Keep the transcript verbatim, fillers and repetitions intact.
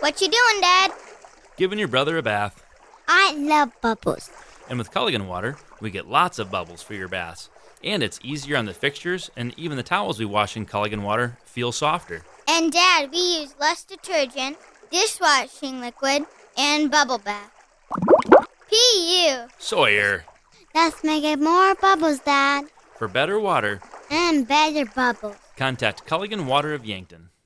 What you doing, Dad? Giving your brother a bath. I love bubbles. And with Culligan water, we get lots of bubbles for your baths. And it's easier on the fixtures, and even the towels we wash in Culligan water feel softer. And, Dad, we use less detergent, dishwashing liquid, and bubble bath. P U. Sawyer. Let's make it more bubbles, Dad. For better water, And better bubbles. contact Culligan Water of Yankton.